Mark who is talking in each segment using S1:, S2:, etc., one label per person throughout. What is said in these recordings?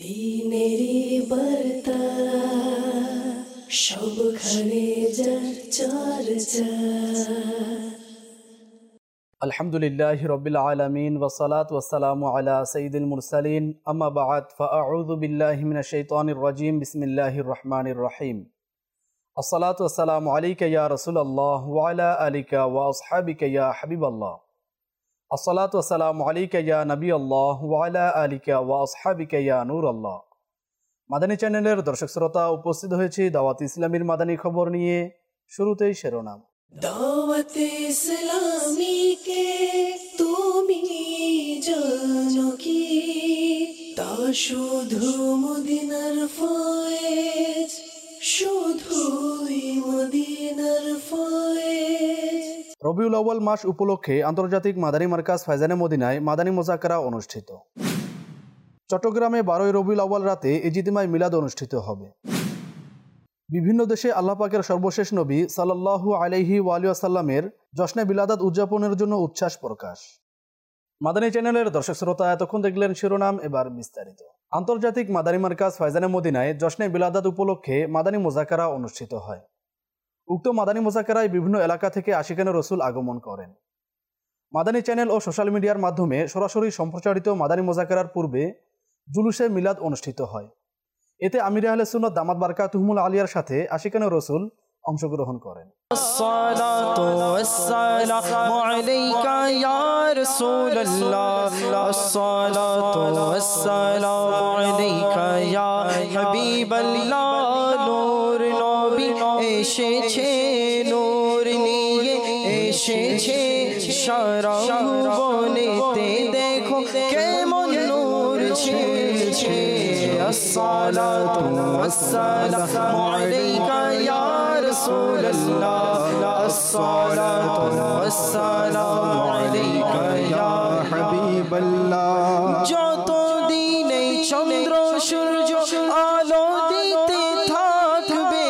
S1: দিনেরি বার্তা সবখানে যার চর্চা।
S2: আলহামদুলিল্লাহি রাব্বিল আলামিন ওয়াসসালাতু ওয়াসসালামু আলা সাইয়্যিদিল মুরসালিন আম্মা বা'দ ফাআউযু বিল্লাহি মিনাশ শাইতানির রাজীম বিসমিল্লাহির রহমানির রহিম। আসসালাতু ওয়াসসালামু আলাইকা ইয়া রাসূলুল্লাহ ওয়া আলা আলিকা ওয়া আসহাবিকা ইয়া হাবিবাল্লাহ। আসসালাতু ওয়াসসালামু আলাইকা ইয়া নবিয়াল্লাহ ওয়া আলা আলিকা ওয়া আসহাবিকা ইয়া নূরাল্লাহ। মাদানী চ্যানেলের দর্শক শ্রোতা, উপস্থিত হয়েছি দাওয়াত ইসলামীর মাদানী খবর নিয়ে। শুরুতেই শিরোনাম।
S1: দাওয়াত ইসলামী কে তুমি জানো কি? তা শুধু মদিনার ফয়েজ, শুধুই মদিনার ফয়েজ।
S2: রবিউল আউয়াল মাস উপলক্ষে আন্তর্জাতিক মাদানী মার্কাজ ফায়জানে মদিনায় মাদানী মুযাকারা অনুষ্ঠিত। চট্টগ্রামে 12 রবিউল আউয়াল রাতে ইজতিমায়ে মিলাদ অনুষ্ঠিত হবে। বিভিন্ন দেশে আল্লাহ পাকের সর্বশেষ নবী সাল্লাল্লাহু আলাইহি ওয়া আলিহি ওয়াসাল্লামের জশ্নে বিলাদাত উদযাপনের জন্য উচ্ছ্বাস প্রকাশ। মাদানী চ্যানেলের দর্শক শ্রোতা, এতক্ষণ দেখলেন শিরোনাম, এবার বিস্তারিত। আন্তর্জাতিক মাদানী মার্কাজ ফায়জানে মদিনায় জশ্নে বিলাদাত উপলক্ষে মাদানী মুযাকারা অনুষ্ঠিত হয়। উক্ত মাদানী মুযাকারায় বিভিন্ন এলাকা থেকে আশিকানে রসুল আগমন করেন। মাদানী চ্যানেল ও সোশ্যাল মিডিয়ার মাধ্যমে সরাসরি সম্প্রচারিত মাদানী মুযাকারার পূর্বে জুলুসে মিলাদ অনুষ্ঠিত হয়। এতে আমির আহলে সুন্নাত দামাত বারকাতুহুমুল আলিয়ার সাথে আশিকানে রসুল অংশগ্রহণ করেন।
S3: আসসালাতু ওয়াসসালামু আলাইকা ইয়া রাসূলুল্লাহ, আসসালাতু ওয়াসসালামু আলাইকা ইয়া হাবিবাল্লাহ। নূর নবী এসেছে, নূর নিয়ে এসেছে, সারা ভুবনেতে দেখো কেমন নূর ছেয়েছে। আসসালাতু ওয়াসসালামু আলাইকা ইয়া রাসূলুল্লাহ, আসসালাতু ওয়াসসালামু আলাইকা ইয়া হাবিবাল্লাহ। যতদিন এই চন্দ্র সূর্য আলো দিতে থাকবে,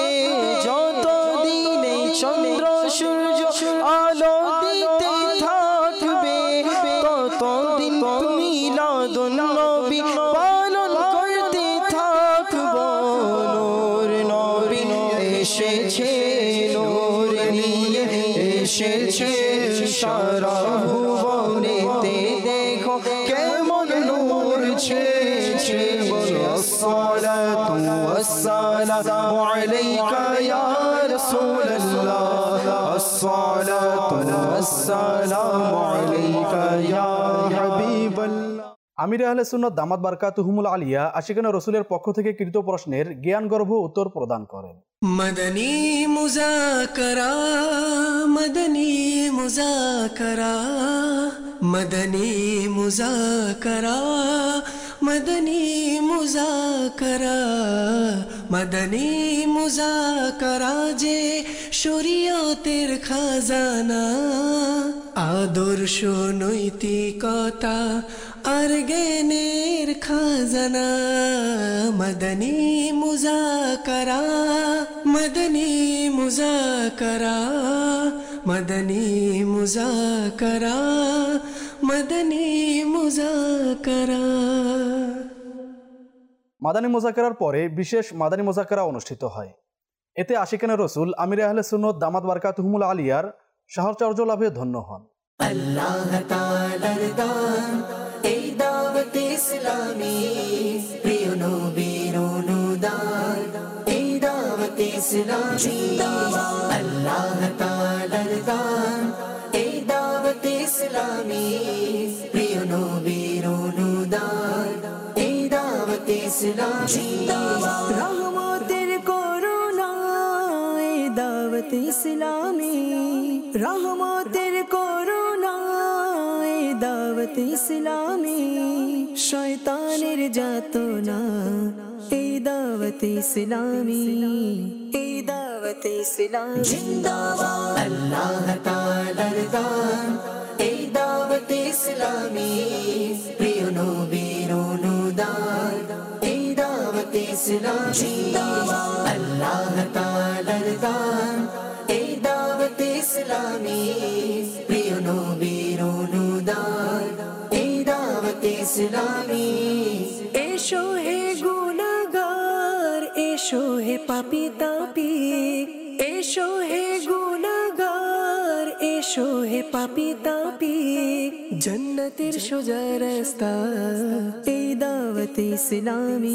S3: যতদিন এই চন্দ্র সূর্য আলো দিতে থাকবে, ততদিন মিলাদুন নবী পালন করতে থাকব। নূর নবী এসেছে, নূর নিয়ে এসেছে, সারা ভুবনেতে দেখো কেমন নূর ছেয়েছে। আসসালাতু ওয়াসসালামু আলাইকা ইয়া রাসূলুল্লাহ, আসসালাতু ওয়াসসালামু আলাইকা ইয়া হাবিবাল্লাহ।
S2: আমির আহলে সুন্নাত দামাত বারকাতুহুমুল আলিয়া আশিকানে রসুলের পক্ষ থেকে কৃত প্রশ্নের জ্ঞানগর্ভ উত্তর প্রদান করেন।
S1: মদনী মুযাকারা, মদনী মুযাকারা, মদনী মুযাকারা, মদনী মুযাকারা, মদনী মুযাকারা যে শরীয়তের খাজানা, আদর্শ নৈতিকতা আর জ্ঞানের খাজানা। মদনী মুযাকারা, মদনী মুযাকারা, মদনী মুযাকারা, মদনী মুযাকারা।
S2: মাদানী মুযাকারার পরে বিশেষ মাদানী মুযাকারা অনুষ্ঠিত হয়। এতে আশিকানে রসুল আমির আহলে সুন্নাত দামাত বারকাতুহুমুল আলিয়ার সাহচর্য লাভে ধন্য হন।
S1: আল্লাহ তাআলার দান এই দাওয়াত ইসলামী, প্রিয় নবীর অনুদান এই দাওয়াত ইসলামী। আল্লাহ তাআলার দান এই দাওয়াত ইসলামী, প্রিয় নবীর অনুদান এই দাওয়াত ইসলামী। রহমতের করুণা এই দাওয়াত ইসলামী, রহমতের করুণা এই দাওয়াত ইসলামী। শয়তানের যাতনা এই দাওয়াত ইসলামী, এই দাওয়াত ইসলামী। জিন্দাবাদ আল্লাহ তাআলার দান এই দাওয়াত ইসলামী, প্রিয় নবীর অনুদান এই দাওয়াত ইসলামী। জিন্দাবাদ আল্লাহ তাআলার দান এই দাওয়াত ইসলামী, প্রিয় নবীর অনুদান এই দাওয়াত ইসলামী। এসো হে গুনাহগার, এসো হে পাপী তাপী, এসো হে গুনাহগার, এসো হে পাপী তাপী, জান্নাতের সোজা রাস্তা এই দাওয়াত ইসলামী।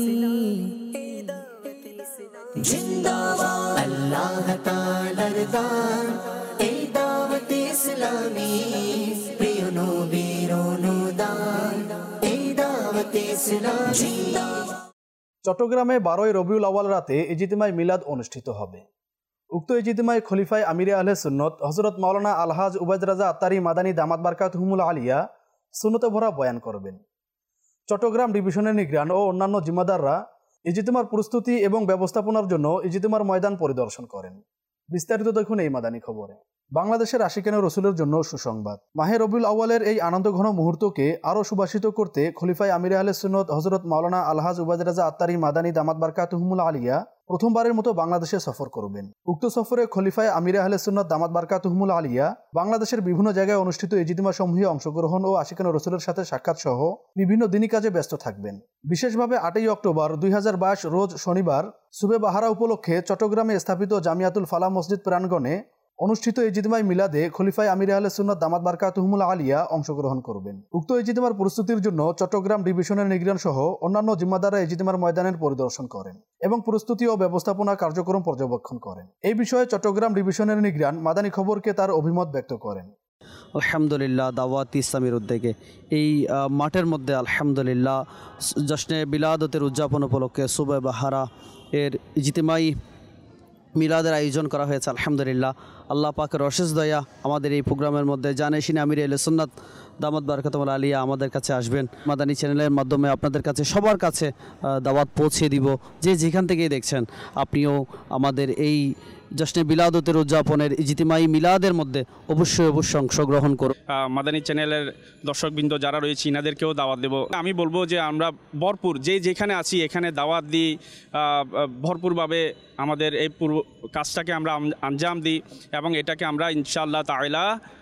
S1: জিন্দাবাদ আল্লাহ তাআলার দান এই দাওয়াত ইসলামী, প্রিয় নবীর অনুদান এই দাওয়াত ইসলামী। জিন্দাবাদ।
S2: চট্টগ্রামে 12 রবিউল আউয়াল রাতে ইজতিমাই মিলাদ অনুষ্ঠিত হবে। উক্ত ইজতিমায় খলিফায়ে আমিরে আহলে সুন্নত হযরত মাওলানা আলহাজ উবাইদ রাজা আত্তারি মাদানী দামাত বারকাতুহুমুল আলিয়া সুন্নতে ভরা বয়ান করবেন। চট্টগ্রাম ডিভিশনের নিগরান ও অন্যান্য জিম্মাদাররা ইজতিমার প্রস্তুতি এবং ব্যবস্থাপনার জন্য ইজতিমার ময়দান পরিদর্শন করেন। বিস্তারিত দেখুন এই মাদানী খবরে। বাংলাদেশের আশিকানে রসুলের জন্য সুসংবাদ। মাহে রবিউল আউয়ালের এই আনন্দঘন মুহূর্তকে আরও সুবাসিত করতে খলিফায়ে আমিরে আহলে সুন্নত হযরত মাওলানা আলহাজ উবাইদ রাজা আত্তারি মাদানী দামাত বারকাতুহুমুল আলিয়া প্রথমবারের মতো বাংলাদেশে সফর করবেন। উক্ত সফরে খলিফায়ে আমিরে আহলে সুন্নত দামাত বারকাতুহুমুল আলিয়া বাংলাদেশের বিভিন্ন জায়গায় অনুষ্ঠিত ইজতিমা সমূহে অংশগ্রহণ ও আশিকানে রসুলের সাথে সাক্ষাৎ সহ বিভিন্ন দিনী কাজে ব্যস্ত থাকবেন। বিশেষভাবে 8 অক্টোবর 2022 রোজ শনিবার সুবে বাহারা উপলক্ষে চট্টগ্রামে স্থাপিত জামিয়াতুল ফালাহ মসজিদ প্রাঙ্গণে অনুষ্ঠিত ইজতিমাই মিলাদে খলিফায়ে আমিরে আহলে সুন্নাত দামাত বারকাতুহুমুল আলিয়া অংশগ্রহণ করবেন। উক্ত ইজতিমার প্রস্তুতির জন্য চট্টগ্রাম ডিভিশনের নিগরান সহ অন্যান্য জিম্মাদাররা ইজতিমার ময়দানের পরিদর্শন করেন এবং প্রস্তুতি ও ব্যবস্থাপনা কার্যক্রম পর্যবেক্ষণ করেন। এই বিষয়ে চট্টগ্রাম ডিভিশনের নিগরান মাদানী খবরকে তার অভিমত ব্যক্ত করেন।
S4: আলহামদুলিল্লাহ দাওয়াত ইসলামীর উদ্যোগে এই মাঠের মধ্যে আলহামদুলিল্লাহ জশ্নে বিলাদতের উদযাপন উপলক্ষে সুবে বাহারা এর ইজতিমাই মিলাদের আয়োজন করা হয়েছে। আলহামদুলিল্লাহ আল্লাহ পাকের অশেষ দয়া, আমাদের এই প্রোগ্রামের মধ্যে জানেশিন আমিরে আহলে সুন্নাত দামাত বারকাতুহুমুল আলিয়া আমাদের কাছে আসবেন। মাদানী চ্যানেলের মাধ্যমে আপনাদের কাছে সবার কাছে দাওয়াত পৌঁছে দিব। যে যেখান থেকেই দেখছেন আপনিও আমাদের এই জশ্নে বিলাদতের উদযাপনের ইজতিমাই মিলাদের মধ্যে অবশ্যই অংশগ্রহণ করুন।
S5: মাদানী চ্যানেলের দর্শকবৃন্দ যারা রয়েছে ইনাদেরকেও দাওয়াত দেব। আমি বলবো যে আমরা ভরপুর যেখানে আছি এখানে দাওয়াত দিই, ভরপুরভাবে আমাদের এই কাজটাকে আমরা আঞ্জাম দিই এবং এটাকে আমরা ইনশাআল্লাহ তাআলা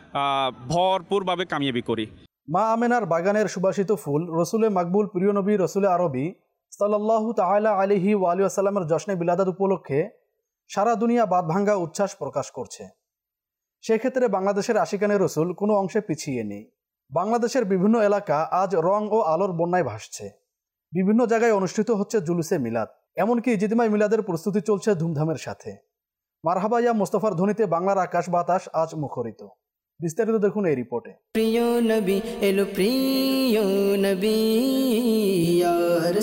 S5: ভরপুরভাবে কামিয়াবি করি।
S2: মা আমেনার বাগানের সুবাসিত ফুল রসুলে মাকবুল প্রিয় নবী রসুলে আরবি সাল্লাল্লাহু তাআলা আলাইহি ওয়া আলিহি ওয়াসাল্লামের জশ্নে বিলাদাত উপলক্ষে সারা দুনিয়া বাদ ভাঙ্গা উচ্ছ্বাস প্রকাশ করছে। সেক্ষেত্রে বাংলাদেশের আশিকানে রসুল কোনো অংশে পিছিয়ে নেই। বাংলাদেশের বিভিন্ন এলাকা আজ রং ও আলোর বন্যায় ভাসছে। বিভিন্ন জায়গায় অনুষ্ঠিত হচ্ছে জুলুসে মিলাদ, এমনকি ইজতিমাই মিলাদের প্রস্তুতি চলছে ধুমধামের সাথে। মারহাবা ইয়া মুস্তাফার ধ্বনিতে বাংলার আকাশ বাতাস আজ মুখরিত। বিস্তারিত দেখুন এই রিপোর্টে।
S1: প্রিয় নবী এলো, প্রিয় নবী ইয়া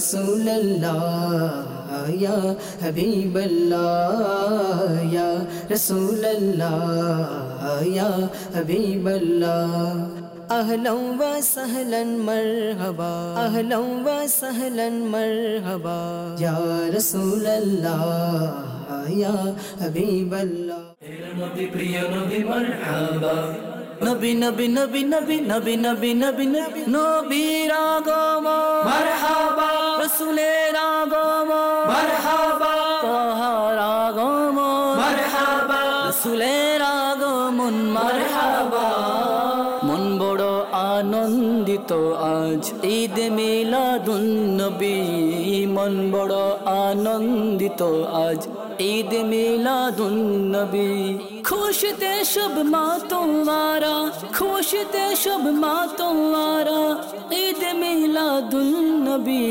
S1: রাসূলুল্লাহ ইয়া হাবিবাল্লাহ ইয়া রাসূলুল্লাহ ইয়া হাবিবাল্লাহ। أهلا وسهلا مرحبا أهلا وسهلا مرحبا يا رسول الله يا حبيب الله نبي প্রিয় নবী মারহাবা নবী নবী নবী নবী নবী নবী নবী নবীর আগমন মারহাবা রাসূলের আগমন মারহাবা তাহার আগমন মারহাবা রাসূলের আগমন মারহাবা। মন বড় আনন্দিত আজ ঈদ মিলাদুন নবী, মন বড় আনন্দিত আজ ঈদ মিলাদুন নবী। খুশিতে সব মা তোমারা, খুশিতে সব মা তোমারা ঈদ মিলাদুন নবী।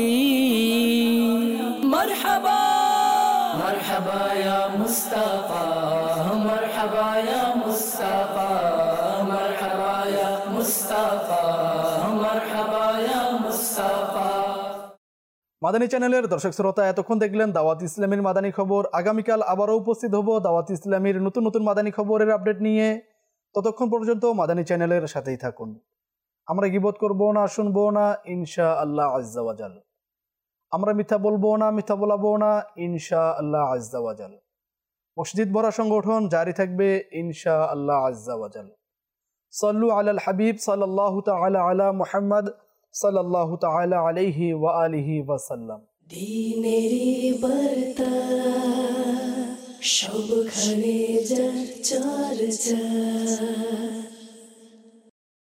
S1: মারহাবা মারহাবা ইয়া মুস্তাফা মারহাবা ইয়া মুস্তাফা মারহাবা ইয়া মুস্তাফা মারহাবা ইয়া মুস্তাফা।
S2: মাদানী চ্যানেলের দর্শক শ্রোতা, এতক্ষণ দেখলেন দাওয়াত ইসলামীর মাদানী খবর। আগামীকাল আবারও উপস্থিত হব দাওয়াত ইসলামীর নতুন নতুন মাদানী খবরের আপডেট নিয়ে। ততক্ষণ পর্যন্ত মাদানী চ্যানেলের সাথেই থাকুন। আমরা গীবত করব না, শুনবো না ইনশাআল্লাহ আজ্জা ওয়া জাল। আমরা মিথ্যা বলবো না, মিথ্যা বলাবো না ইনশাআল্লাহ আজ্জা ওয়া জাল। মসজিদ ভরা সংগঠন জারি থাকবে ইনশাআল্লাহ আজ্জা ওয়া জাল। সাল্লু আলাল হাবিব সাল্লাল্লাহু তাআলা আলা মুহাম্মদ সাল্লাল্লাহু তাআলা আলাইহি ওয়া আলিহি ওয়া সাল্লাম।
S1: দ্বীনেরি বার্তা সবখানে যার চর্চা।